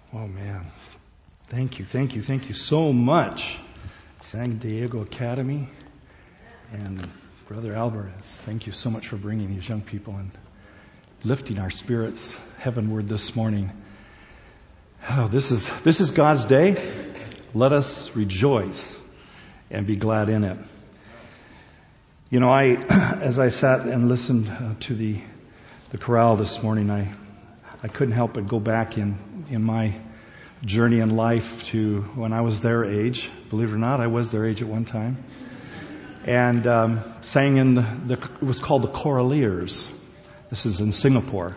Oh, man. Thank you so much, San Diego Academy and Brother Alvarez. Thank you so much for bringing these young people and lifting our spirits heavenward this morning. Oh, this is God's day. Let us rejoice and be glad in it. You know, as I sat and listened to the chorale this morning, I couldn't help but go back in my journey in life to when I was their age. Believe it or not, I was their age at one time. And sang in it was called the Choraleers. This is in Singapore.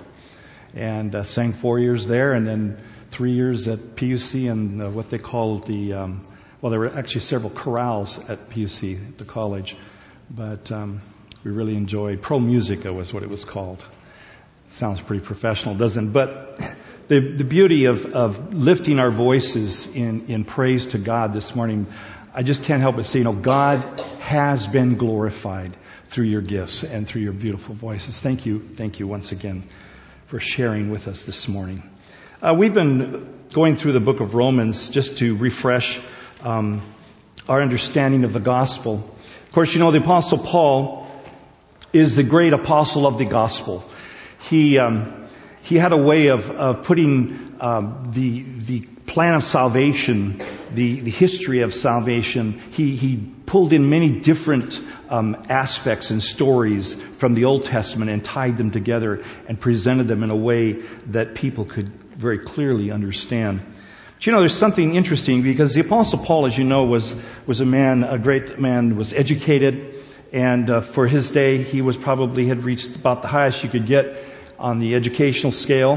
And sang 4 years there and then 3 years at PUC and what they called there were actually several chorales at PUC, the college. But we really enjoyed, Pro Musica was what it was called. Sounds pretty professional, doesn't it? But the beauty of lifting our voices in praise to God this morning, I just can't help but say, God has been glorified through your gifts and through your beautiful voices. Thank you once again for sharing with us this morning. We've been going through the book of Romans just to refresh our understanding of the gospel. Of course, the Apostle Paul is the great apostle of the gospel. He had a way of putting the plan of salvation, the history of salvation. He pulled in many different aspects and stories from the Old Testament and tied them together and presented them in a way that people could very clearly understand. But there's something interesting because the Apostle Paul, as you know, was a great man, was educated, and for his day he had reached about the highest you could get on the educational scale,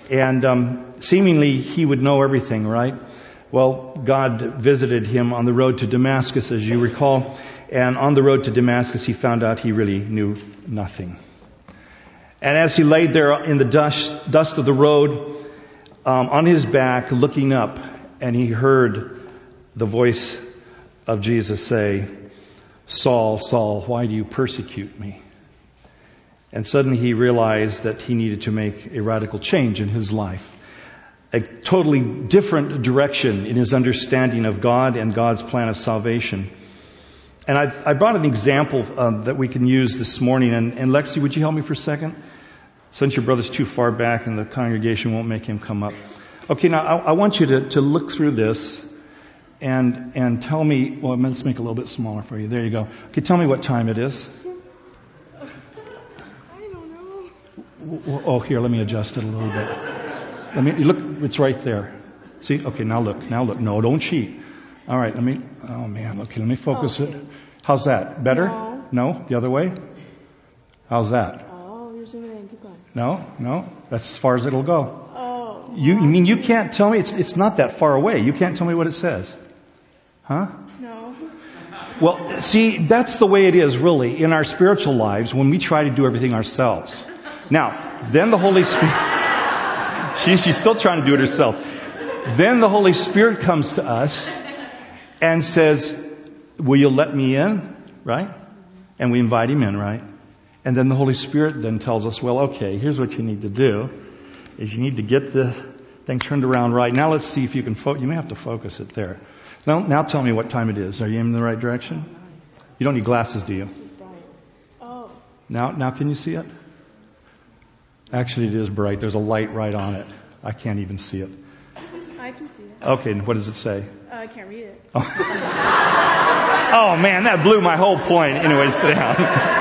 and seemingly he would know everything, right? Well, God visited him on the road to Damascus, as you recall, and on the road to Damascus he found out he really knew nothing. And as he laid there in the dust of the road, on his back, looking up, and he heard the voice of Jesus say, "Saul, Saul, why do you persecute me?" And suddenly he realized that he needed to make a radical change in his life. A totally different direction in his understanding of God and God's plan of salvation. And I brought an example that we can use this morning. And Lexi, would you help me for a second? Since your brother's too far back and the congregation won't make him come up. Okay, now I want you to look through this and tell me, well, let's make it a little bit smaller for you. There you go. Okay, tell me what time it is. Oh, here, let me adjust it a little bit. Look, it's right there. See? Okay, now look. No, don't cheat. All right, oh man, okay, let me focus it. How's that? Better? No? The other way? How's that? No? That's as far as it'll go. Oh. You can't tell me? It's not that far away. You can't tell me what it says. Huh? No. Well, see, that's the way it is really in our spiritual lives when we try to do everything ourselves. Now, then the Holy Spirit, she's still trying to do it herself. Then the Holy Spirit comes to us and says, "Will you let me in?" Right? And we invite him in, right? And then the Holy Spirit then tells us, well, okay, here's what you need to do, is you need to get the thing turned around right. Now let's see if you can you may have to focus it there. Now tell me what time it is. Are you in the right direction? You don't need glasses, do you? Oh. Now can you see it? Actually, it is bright. There's a light right on it. I can't even see it. I can see it. Okay, and what does it say? I can't read it. Oh, man, that blew my whole point. Anyway, sit down.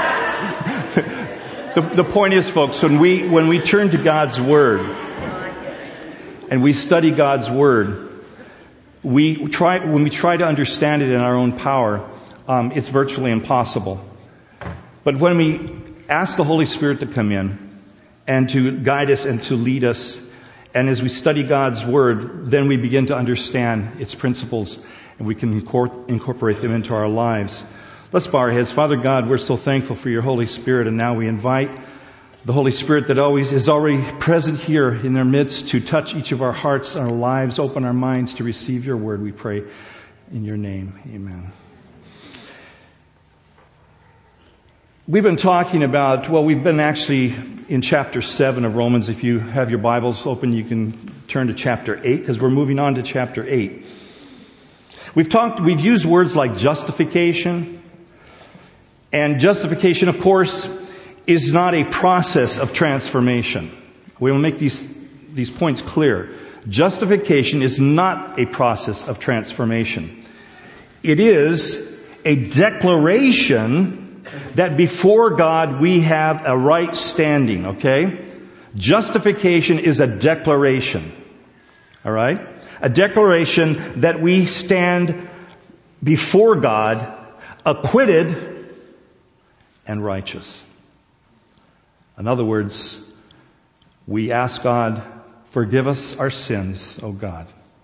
The point is, folks, when we turn to God's Word and we study God's Word, when we try to understand it in our own power, it's virtually impossible. But when we ask the Holy Spirit to come in and to guide us and to lead us, and as we study God's Word, then we begin to understand its principles and we can incorporate them into our lives. Let's bow our heads. Father God, we're so thankful for your Holy Spirit, and now we invite the Holy Spirit that always is already present here in their midst to touch each of our hearts, our lives, open our minds to receive your word, we pray in your name. Amen. We've been talking about, we've been actually in chapter 7 of Romans. If you have your Bibles open, you can turn to chapter 8 because we're moving on to chapter 8. We've used words like justification. And justification, of course, is not a process of transformation. We will make these points clear. Justification is not a process of transformation. It is a declaration that before God we have a right standing, okay? Justification is a declaration. All right? A declaration that we stand before God acquitted and righteous. In other words, we ask God, forgive us our sins, O God.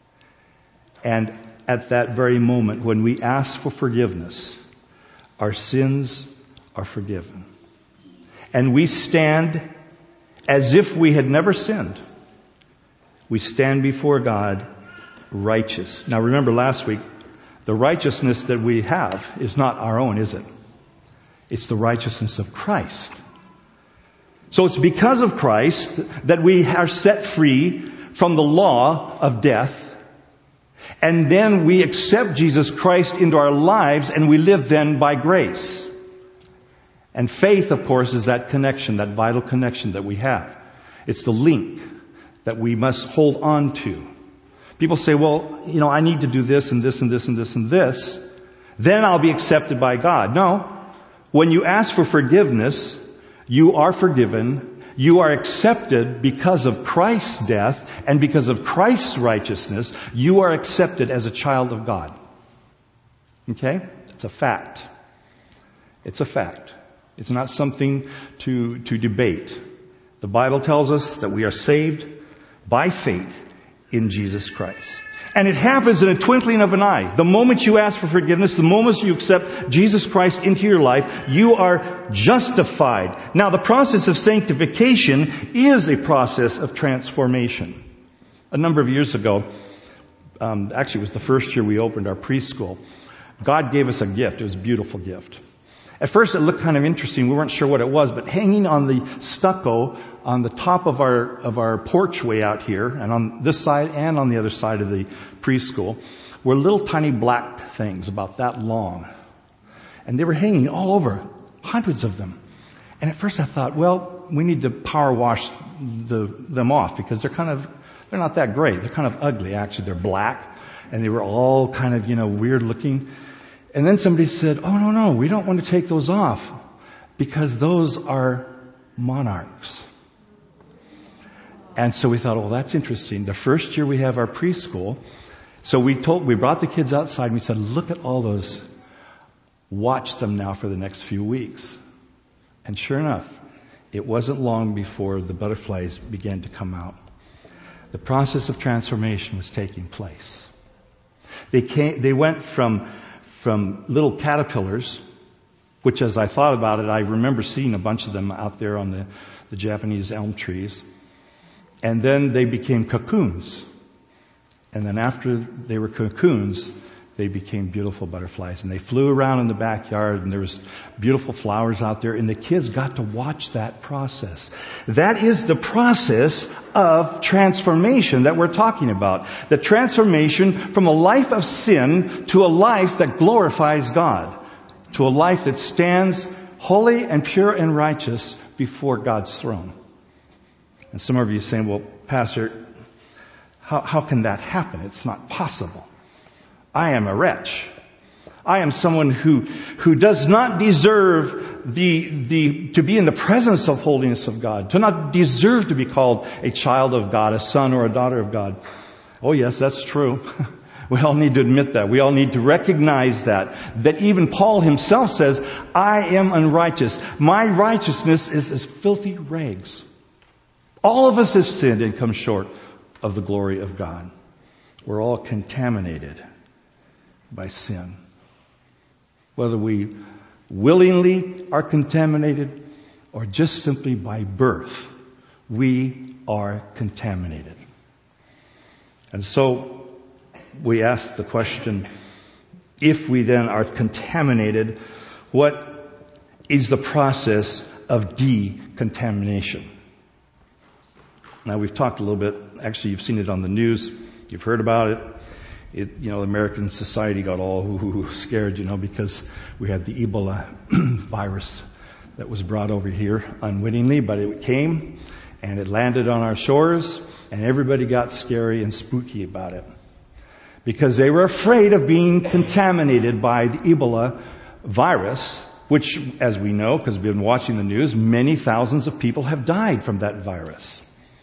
And at that very moment, when we ask for forgiveness, our sins are forgiven. And we stand as if we had never sinned. We stand before God righteous. Now remember last week, the righteousness that we have is not our own, is it? It's the righteousness of Christ. So it's because of Christ that we are set free from the law of death. And then we accept Jesus Christ into our lives and we live then by grace. And faith, of course, is that connection, that vital connection that we have. It's the link that we must hold on to. People say, well, I need to do this and this and this and this and this. Then I'll be accepted by God. No. When you ask for forgiveness, you are forgiven. You are accepted because of Christ's death and because of Christ's righteousness. You are accepted as a child of God. Okay? It's a fact. It's a fact. It's not something to debate. The Bible tells us that we are saved by faith in Jesus Christ. And it happens in a twinkling of an eye. The moment you ask for forgiveness, the moment you accept Jesus Christ into your life, you are justified. Now, the process of sanctification is a process of transformation. A number of years ago, actually it was the first year we opened our preschool, God gave us a gift. It was a beautiful gift. At first it looked kind of interesting. We weren't sure what it was, but hanging on the stucco on the top of our porchway out here, and on this side and on the other side of the preschool, were little tiny black things about that long. And they were hanging all over, hundreds of them. And at first I thought, well, we need to power wash them off because they're not that great. They're kind of ugly, actually. They're black, and they were all kind of, weird looking. And then somebody said, oh, no, we don't want to take those off because those are monarchs. And so we thought, oh, that's interesting. The first year we have our preschool, so we brought the kids outside and we said, look at all those. Watch them now for the next few weeks. And sure enough, it wasn't long before the butterflies began to come out. The process of transformation was taking place. They went from little caterpillars, which as I thought about it, I remember seeing a bunch of them out there on the Japanese elm trees. And then they became cocoons. And then after they were cocoons, they became beautiful butterflies. And they flew around in the backyard, and there was beautiful flowers out there, and the kids got to watch that process. That is the process of transformation that we're talking about. The transformation from a life of sin to a life that glorifies God. To a life that stands holy and pure and righteous before God's throne. And some of you are saying, well, Pastor, how can that happen? It's not possible. I am a wretch. I am someone who does not deserve to be in the presence of holiness of God, to not deserve to be called a child of God, a son or a daughter of God. Oh yes, that's true. We all need to admit that. We all need to recognize that even Paul himself says, I am unrighteous. My righteousness is as filthy rags. All of us have sinned and come short of the glory of God. We're all contaminated by sin. Whether we willingly are contaminated or just simply by birth, we are contaminated. And so we ask the question, if we then are contaminated, what is the process of decontamination? Now, we've talked a little bit. Actually, you've seen it on the news. You've heard about it. The American society got all scared, because we had the Ebola virus that was brought over here unwittingly, but it came and it landed on our shores, and everybody got scary and spooky about it because they were afraid of being contaminated by the Ebola virus, which, as we know, because we've been watching the news, many thousands of people have died from that virus.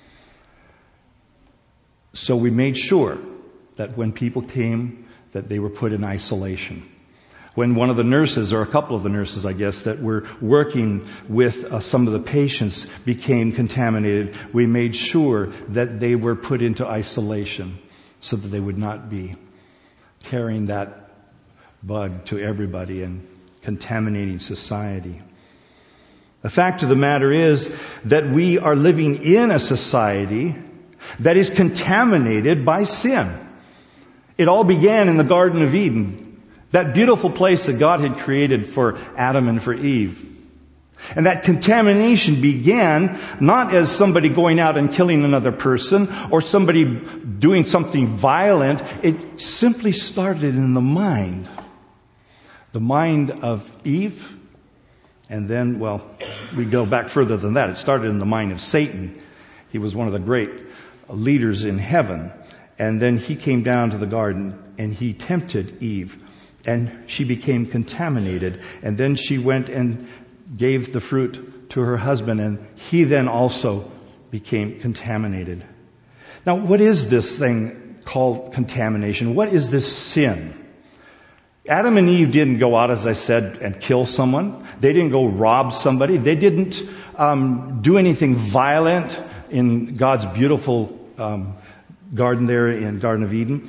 So we made sure that when people came, that they were put in isolation. When one of the nurses, or a couple of the nurses, I guess, that were working with some of the patients became contaminated, we made sure that they were put into isolation so that they would not be carrying that bug to everybody and contaminating society. The fact of the matter is that we are living in a society that is contaminated by sin. It all began in the Garden of Eden, that beautiful place that God had created for Adam and for Eve. And that contamination began not as somebody going out and killing another person or somebody doing something violent. It simply started in the mind. The mind of Eve. And then, we go back further than that. It started in the mind of Satan. He was one of the great leaders in heaven. And then he came down to the garden and he tempted Eve. And she became contaminated. And then she went and gave the fruit to her husband. And he then also became contaminated. Now, what is this thing called contamination? What is this sin? Adam and Eve didn't go out, as I said, and kill someone. They didn't go rob somebody. They didn't do anything violent in God's beautiful garden there in Garden of Eden.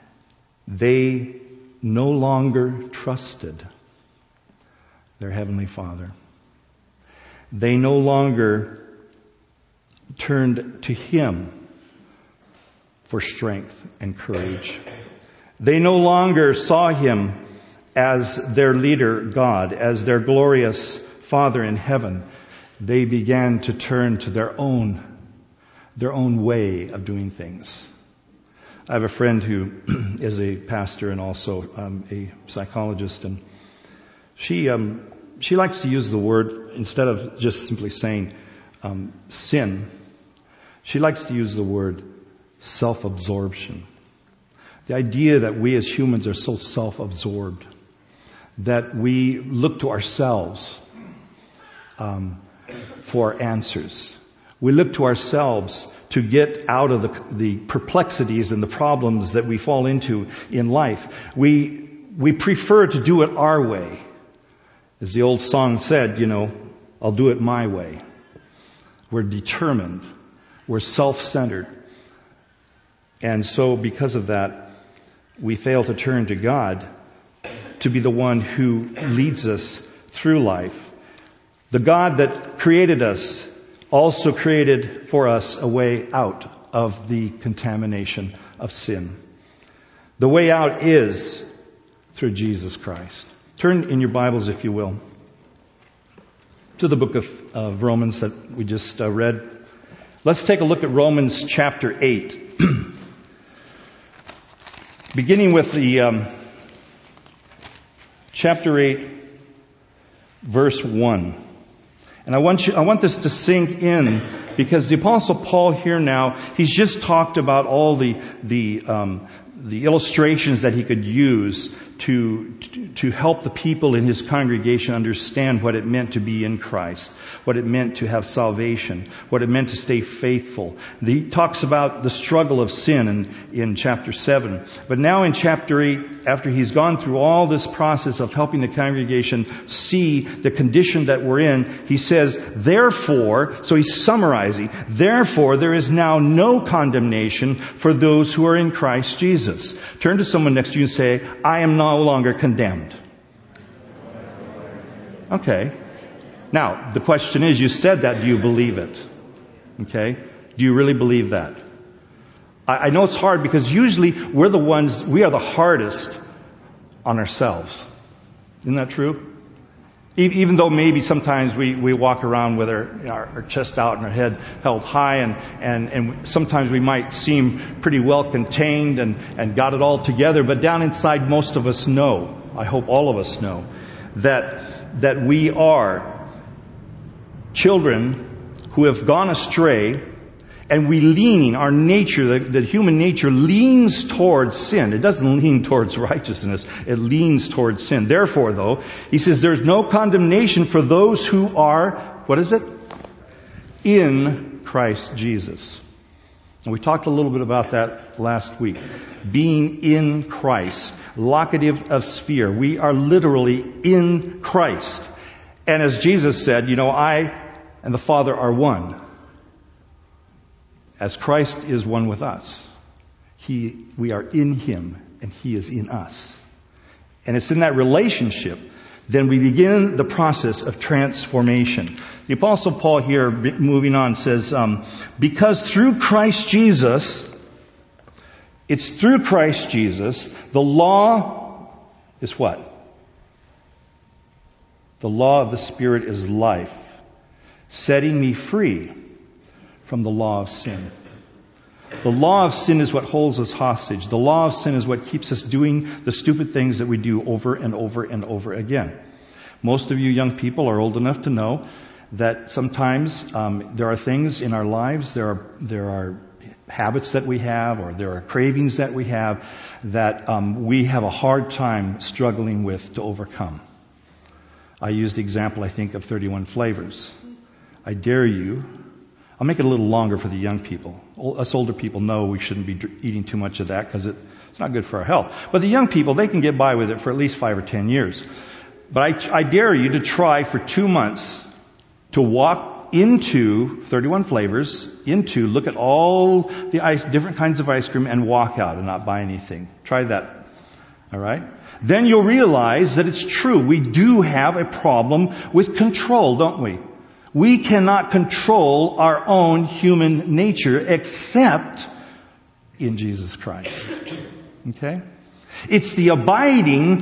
They no longer trusted their Heavenly Father. They no longer turned to Him for strength and courage. They no longer saw Him as their leader, God, as their glorious Father in heaven. They began to turn to their own way of doing things. I have a friend who is a pastor and also a psychologist, and she likes to use the word, instead of just simply saying sin, she likes to use the word self-absorption. The idea that we as humans are so self-absorbed that we look to ourselves for answers. We look to ourselves to get out of the perplexities and the problems that we fall into in life. We prefer to do it our way. As the old song said, I'll do it my way. We're determined. We're self-centered. And so because of that, we fail to turn to God to be the one who leads us through life. The God that created us also created for us a way out of the contamination of sin. The way out is through Jesus Christ. Turn in your Bibles, if you will, to the book of Romans that we just read. Let's take a look at Romans chapter 8. Beginning with the chapter 8, verse 1. And I want this to sink in, because the Apostle Paul here now, he's just talked about all the illustrations that he could use to help the people in his congregation understand what it meant to be in Christ, what it meant to have salvation, what it meant to stay faithful. He talks about the struggle of sin in chapter 7. But now in chapter 8, after he's gone through all this process of helping the congregation see the condition that we're in, he says, therefore, so he's summarizing, therefore there is now no condemnation for those who are in Christ Jesus. Turn to someone next to you and say, I am no longer condemned. Okay. Now, the question is, you said that, do you believe it? Okay? Do you really believe that? I know it's hard because usually we are the hardest on ourselves. Isn't that true? Even though maybe sometimes we walk around with our chest out and our head held high, and sometimes we might seem pretty well contained and got it all together, but down inside most of us know, I hope all of us know, that we are children who have gone astray, and our nature, the human nature leans towards sin. It doesn't lean towards righteousness. It leans towards sin. Therefore, though, he says there's no condemnation for those who are, what is it? In Christ Jesus. And we talked a little bit about that last week. Being in Christ. Locative of sphere. We are literally in Christ. And as Jesus said, I and the Father are one. As Christ is one with us. We are in Him and He is in us. And it's in that relationship then we begin the process of transformation. The Apostle Paul here, moving on, says, because through Christ Jesus, it's through Christ Jesus, the law is what? The law of the Spirit is life, setting me free from the law of sin. The law of sin is what holds us hostage. The law of sin is what keeps us doing the stupid things that we do over and over and over again. Most of you young people are old enough to know that sometimes there are things in our lives, there are habits that we have, or there are cravings that we have that we have a hard time struggling with to overcome. I used the example, I think, of 31 flavors. I dare you. I'll make it a little longer for the young people. Us older people know we shouldn't be eating too much of that because it's not good for our health. But the young people, they can get by with it for at least 5 or 10 years. But I dare you to try for 2 months to walk into 31 flavors, look at all the different kinds of ice cream and walk out and not buy anything. Try that. All right? Then you'll realize that it's true. We do have a problem with control, don't we? We cannot control our own human nature except in Jesus Christ. Okay? It's the abiding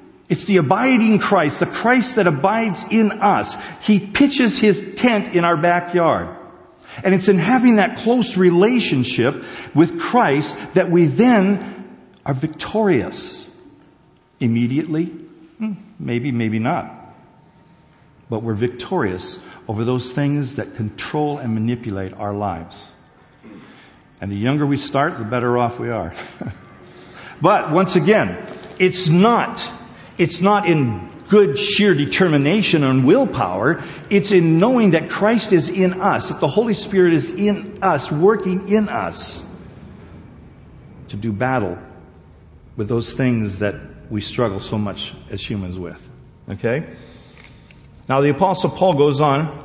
Christ, the Christ that abides in us. He pitches His tent in our backyard. And it's in having that close relationship with Christ that we then are victorious. Immediately? Maybe, maybe not. But we're victorious over those things that control and manipulate our lives. And the younger we start, the better off we are. But once again, it's not in good sheer determination and willpower. It's in knowing that Christ is in us, that the Holy Spirit is in us, working in us to do battle with those things that we struggle so much as humans with. Okay? Now the Apostle Paul goes on,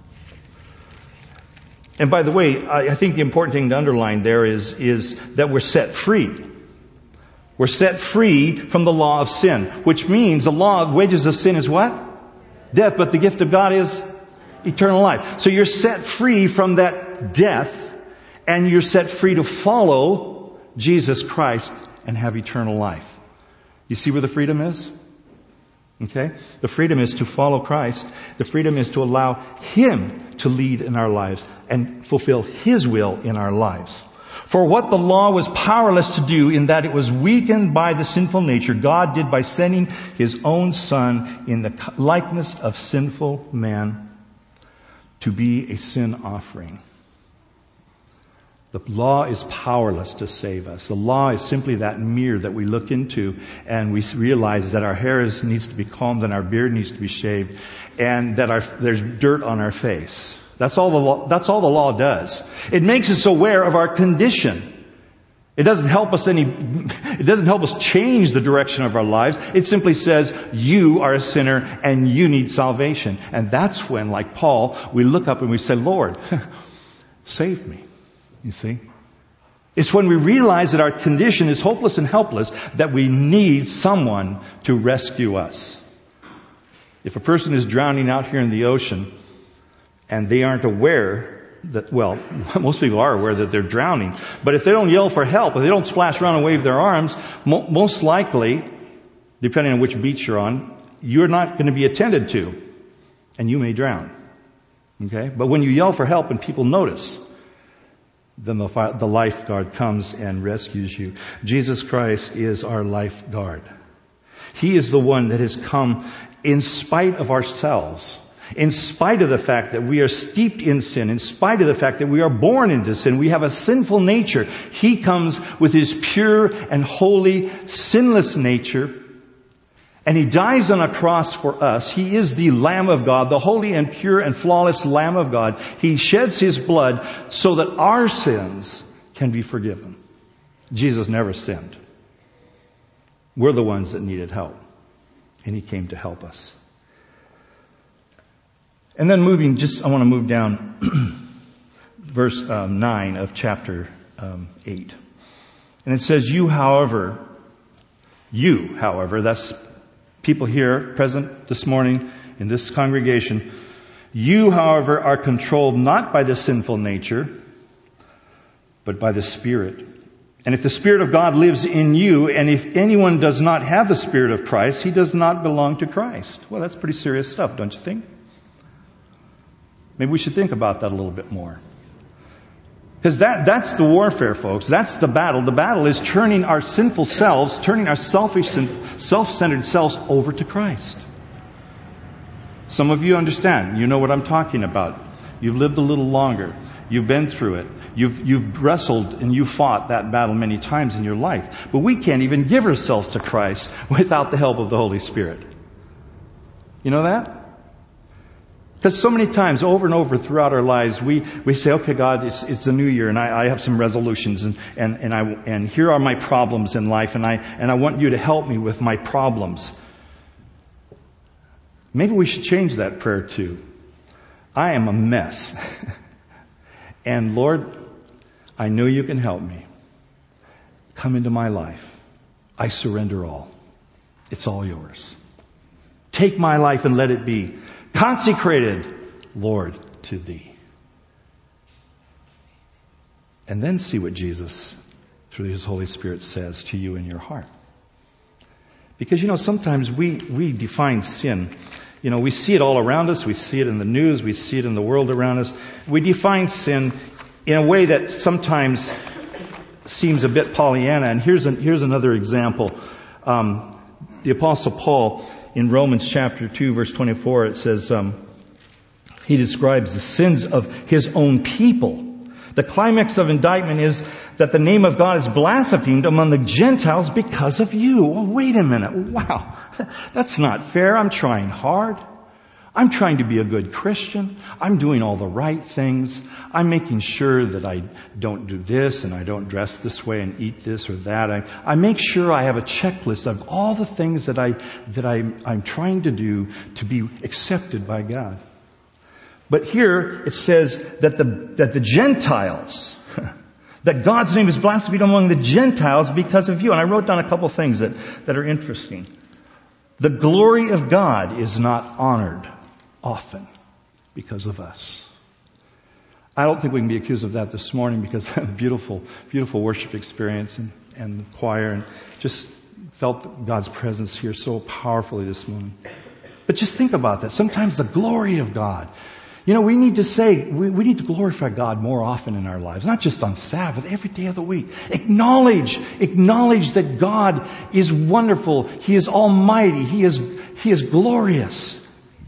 and by the way, I think the important thing to underline there is that we're set free. We're set free from the law of sin, which means the law of wages of sin is what? Death, but the gift of God is eternal life. So you're set free from that death, and you're set free to follow Jesus Christ and have eternal life. You see where the freedom is? Okay? The freedom is to follow Christ. The freedom is to allow Him to lead in our lives and fulfill His will in our lives. For what the law was powerless to do in that it was weakened by the sinful nature, God did by sending His own Son in the likeness of sinful man to be a sin offering. The law is powerless to save us. The law is simply that mirror that we look into and we realize that our hair needs to be combed and our beard needs to be shaved and that there's dirt on our face. That's all the law does. It makes us aware of our condition. It doesn't help us change the direction of our lives. It simply says, you are a sinner and you need salvation. And that's when, like Paul, we look up and we say, Lord, save me. You see? It's when we realize that our condition is hopeless and helpless that we need someone to rescue us. If a person is drowning out here in the ocean and they aren't aware that, well, most people are aware that they're drowning, but if they don't yell for help, if they don't splash around and wave their arms, most likely, depending on which beach you're on, you're not going to be attended to, and you may drown. Okay? But when you yell for help and people notice, then the lifeguard comes and rescues you. Jesus Christ is our lifeguard. He is the one that has come in spite of ourselves, in spite of the fact that we are steeped in sin, in spite of the fact that we are born into sin, we have a sinful nature. He comes with His pure and holy, sinless nature, and He dies on a cross for us. He is the Lamb of God, the holy and pure and flawless Lamb of God. He sheds His blood so that our sins can be forgiven. Jesus never sinned. We're the ones that needed help, and He came to help us. And then I want to move down verse 9 of chapter 8. And it says, you, however, that's people here present this morning in this congregation, you, however, are controlled not by the sinful nature, but by the Spirit. And if the Spirit of God lives in you, and if anyone does not have the Spirit of Christ, he does not belong to Christ. Well, that's pretty serious stuff, don't you think? Maybe we should think about that a little bit more. Because that's the warfare, folks. That's the battle. The battle is turning our sinful selves, turning our selfish and self-centered selves over to Christ. Some of you understand. You know what I'm talking about. You've lived a little longer. You've been through it. You've wrestled and you fought that battle many times in your life. But we can't even give ourselves to Christ without the help of the Holy Spirit. You know that? Because so many times, over and over throughout our lives, we say, okay, God, it's a new year, and I have some resolutions, and here are my problems in life, and I want you to help me with my problems. Maybe we should change that prayer too. I am a mess. And Lord, I know you can help me. Come into my life. I surrender all. It's all yours. Take my life and let it be consecrated, Lord, to Thee. And then see what Jesus, through His Holy Spirit, says to you in your heart. Because, sometimes we define sin. We see it all around us. We see it in the news. We see it in the world around us. We define sin in a way that sometimes seems a bit Pollyanna. And here's another example. The Apostle Paul, in Romans chapter 2, verse 24, it says, he describes the sins of his own people. The climax of indictment is that the name of God is blasphemed among the Gentiles because of you. Oh, wait a minute. Wow. That's not fair. I'm trying hard. I'm trying to be a good Christian. I'm doing all the right things. I'm making sure that I don't do this and I don't dress this way and eat this or that. I make sure I have a checklist of all the things that I'm trying to do to be accepted by God. But here it says that the Gentiles, that God's name is blasphemed among the Gentiles because of you. And I wrote down a couple things that are interesting. The glory of God is not honored often because of us. I don't think we can be accused of that this morning because of the beautiful, beautiful worship experience and the choir, and just felt God's presence here so powerfully this morning. But just think about that. Sometimes the glory of God. We need to say, we need to glorify God more often in our lives. Not just on Sabbath, every day of the week. Acknowledge that God is wonderful. He is almighty. He is glorious.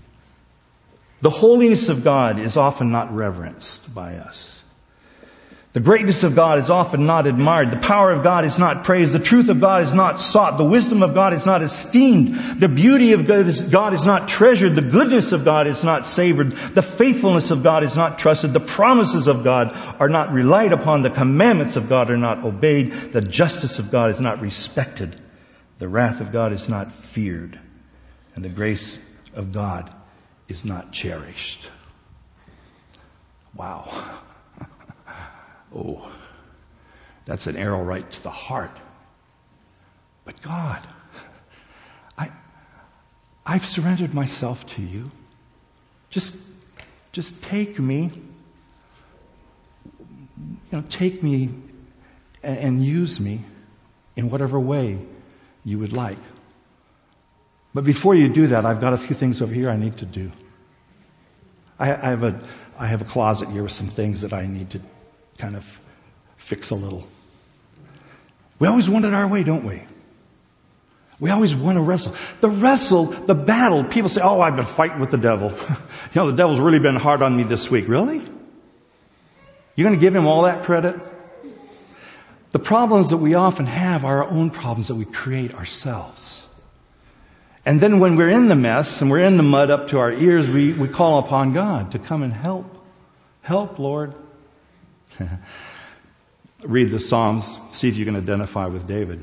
The holiness of God is often not reverenced by us. The greatness of God is often not admired. The power of God is not praised. The truth of God is not sought. The wisdom of God is not esteemed. The beauty of God is not treasured. The goodness of God is not savored. The faithfulness of God is not trusted. The promises of God are not relied upon. The commandments of God are not obeyed. The justice of God is not respected. The wrath of God is not feared. And the grace of God is not cherished. Wow. Oh, that's an arrow right to the heart. But God, I've surrendered myself to you. Just take me. Take me and use me in whatever way you would like. But before you do that, I've got a few things over here I need to do. I have a closet here with some things that I need to kind of fix a little. We always want it our way, don't we? We always want to wrestle. The battle, people say, oh, I've been fighting with the devil. The devil's really been hard on me this week. Really? You're going to give him all that credit? The problems that we often have are our own problems that we create ourselves. And then when we're in the mess and we're in the mud up to our ears, we call upon God to come and help. Help, Lord. Read the Psalms. See if you can identify with David.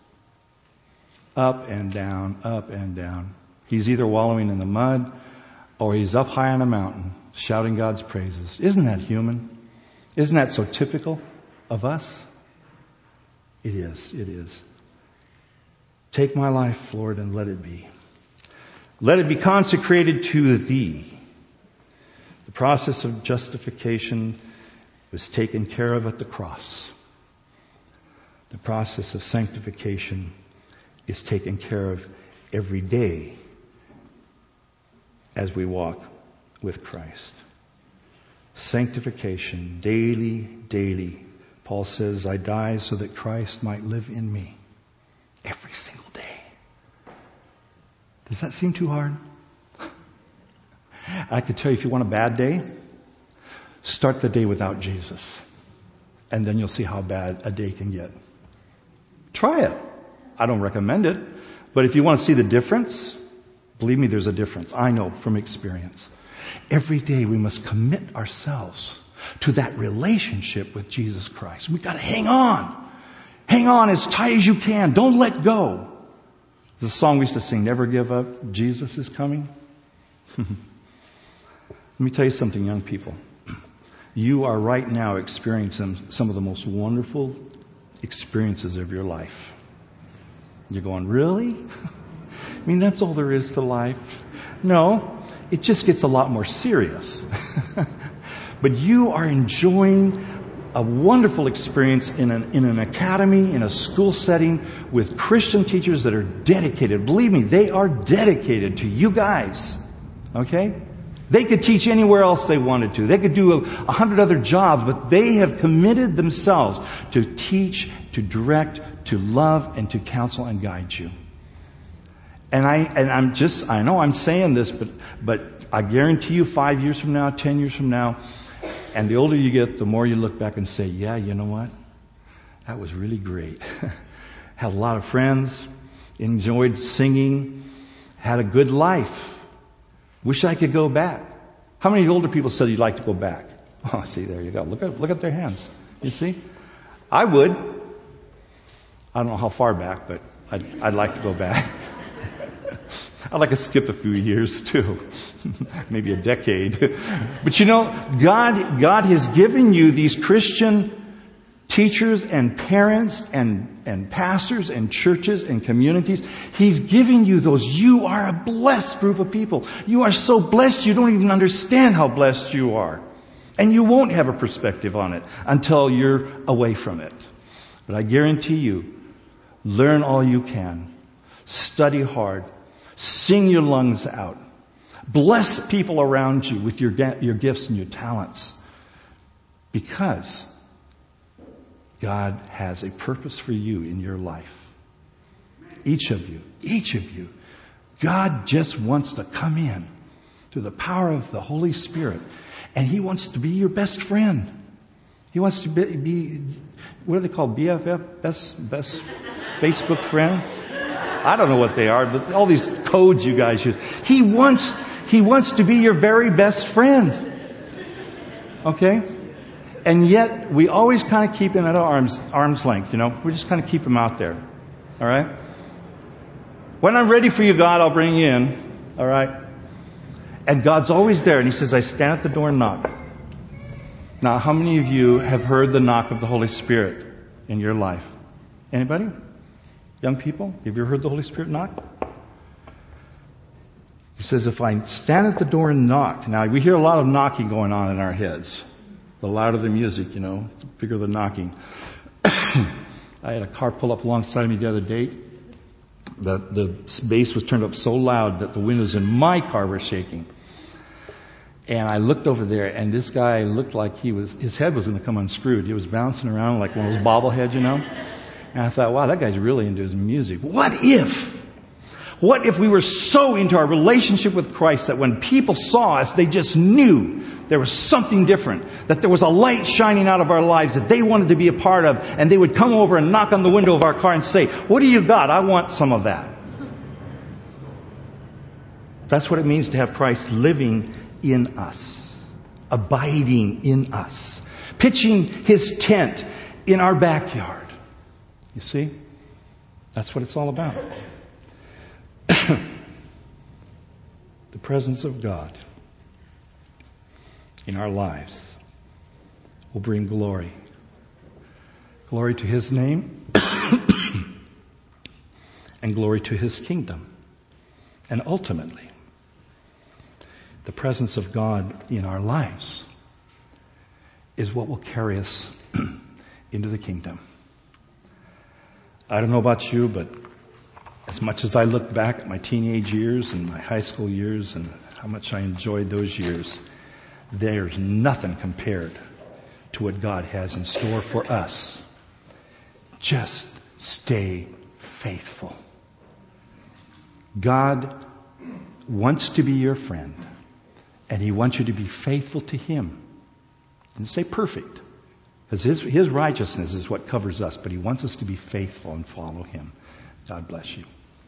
Up and down, up and down. He's either wallowing in the mud or he's up high on a mountain shouting God's praises. Isn't that human? Isn't that so typical of us? It is. It is. Take my life, Lord, and let it be. Let it be consecrated to Thee. The process of justification was taken care of at the cross. The process of sanctification is taken care of every day as we walk with Christ. Sanctification, daily. Paul says, I die so that Christ might live in me every single day. Does that seem too hard? I could tell you, if you want a bad day, start the day without Jesus. And then you'll see how bad a day can get. Try it. I don't recommend it. But if you want to see the difference, believe me, there's a difference. I know from experience. Every day we must commit ourselves to that relationship with Jesus Christ. We've got to hang on. Hang on as tight as you can. Don't let go. The song we used to sing, Never Give Up, Jesus is Coming. Let me tell you something, young people. You are right now experiencing some of the most wonderful experiences of your life. You're going, really? I mean, that's all there is to life. No, it just gets a lot more serious. But you are enjoying a wonderful experience in an academy, in a school setting with Christian teachers that are dedicated. Believe me, they are dedicated to you guys. Okay? They could teach anywhere else they wanted to. They could do 100 other jobs, but they have committed themselves to teach, to direct, to love, and to counsel and guide you. And I know I'm saying this, but I guarantee you 5 years from now, 10 years from now, and the older you get, the more you look back and say, yeah, you know what? That was really great. Had a lot of friends, enjoyed singing, had a good life. Wish I could go back. How many older people said you'd like to go back? Oh, see, there you go. Look at their hands. You see? I would. I don't know how far back, but I'd like to go back. I'd like to skip a few years too. Maybe a decade. But you know, God has given you these Christian teachers and parents and pastors and churches and communities. He's giving you those. You are a blessed group of people. You are so blessed you don't even understand how blessed you are. And you won't have a perspective on it until you're away from it. But I guarantee you, learn all you can. Study hard. Sing your lungs out. Bless people around you with your gifts and your talents. Because God has a purpose for you in your life. Each of you. God just wants to come in through the power of the Holy Spirit. And He wants to be your best friend. He wants to be what are they called? BFF? Best Facebook friend? I don't know what they are, but all these codes you guys use. He wants to be your very best friend. Okay? And yet, we always kind of keep him at arm's length, you know. We just kind of keep him out there. All right? When I'm ready for you, God, I'll bring you in. All right? And God's always there. And He says, I stand at the door and knock. Now, how many of you have heard the knock of the Holy Spirit in your life? Anybody? Young people? Have you ever heard the Holy Spirit knock? He says, if I stand at the door and knock. Now, we hear a lot of knocking going on in our heads. The louder the music, you know, the bigger the knocking. I had a car pull up alongside me the other day. The bass was turned up so loud that the windows in my car were shaking. And I looked over there, and this guy looked like his head was going to come unscrewed. He was bouncing around like one of those bobbleheads, And I thought, wow, that guy's really into his music. What if we were so into our relationship with Christ that when people saw us, they just knew there was something different, that there was a light shining out of our lives that they wanted to be a part of, and they would come over and knock on the window of our car and say, what do you got? I want some of that. That's what it means to have Christ living in us, abiding in us, pitching His tent in our backyard. You see? That's what it's all about. The presence of God in our lives will bring glory. Glory to His name and glory to His kingdom. And ultimately, the presence of God in our lives is what will carry us into the kingdom. I don't know about you, but as much as I look back at my teenage years and my high school years and how much I enjoyed those years, there's nothing compared to what God has in store for us. Just stay faithful. God wants to be your friend, and He wants you to be faithful to Him. And say perfect, because His righteousness is what covers us, but He wants us to be faithful and follow Him. God bless you.